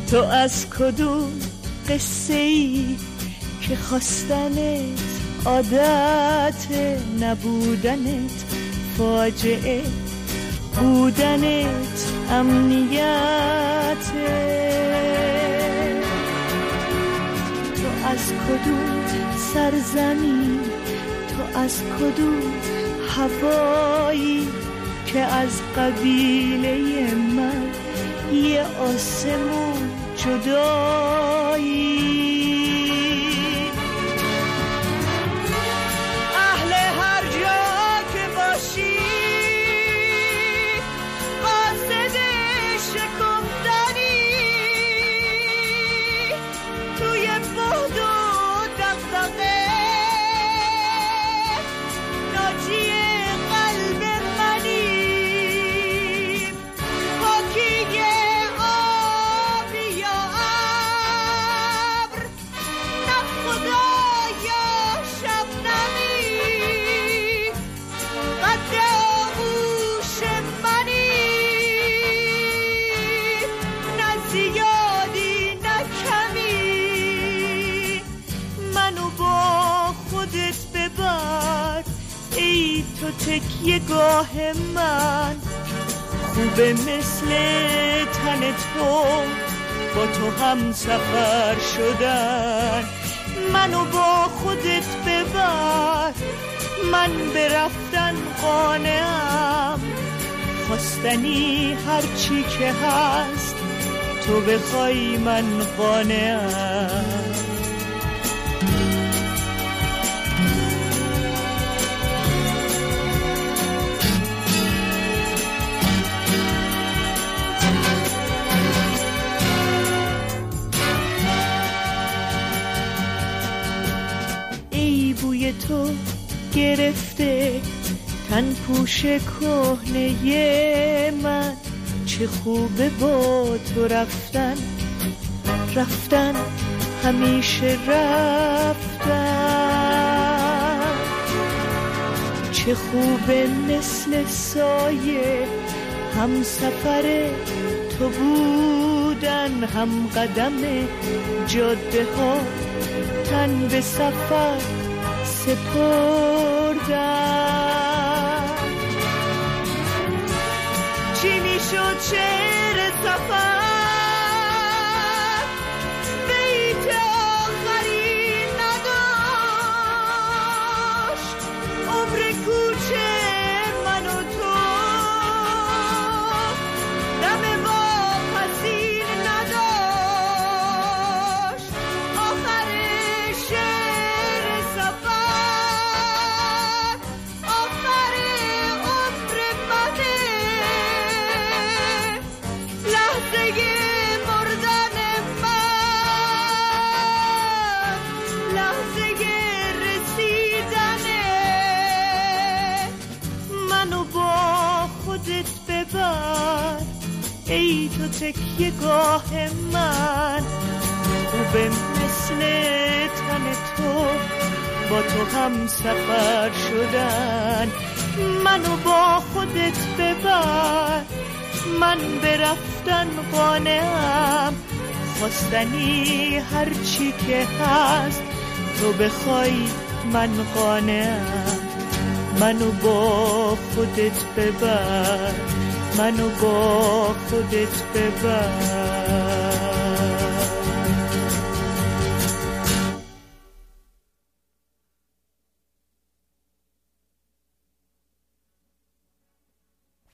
تو از کدوم قصه ای که خواستنت عادت، نبودنت فاجعه، بودنت امنیت. تو از کدوم سرزمین، تو از کدوم هوایی که از قبیله من یه آسمون جدایی. اهل هر جا که باشی قاصد شکفتنی، توی بعد و دغدغه ناجی قلب منی. پاکی آبی یا ابر، نه خدا یا شبنمی، قدر آغوش منی، نه زیادی نه کمی. منو با خودت ببر ای تو تکیه گاه من، خوبه مثل تن تو با تو هم سفر شدن. منو با خودت ببر، من به رفتن قانعم، خواستنی هرچی که هست تو بخوای من قانعم. بوی تو گرفته تن پوش کهنه من، چه خوبه با تو رفتن، رفتن همیشه رفتن. چه خوبه مثل سایه هم سفر تو بودن، هم قدم جاده ها تن به سفر سپردن. چی میشد شعر سفر بیت آخری نداشت، عمر کوچه من و تو دم واپسین نداشت. آخر شعر سفر آخر عمر منه، لحظه مردن من، لحظه رسیدنه. منو با خودت ببر ای تو تکیه گاه من، خوبه مثل تن تو با تو هم سفر شدن. منو با خودت ببر، من به رفتن قانعم، خواستنی هرچی که هست تو بخوای من قانعم. منو با خودت ببر، منو با خودت ببر.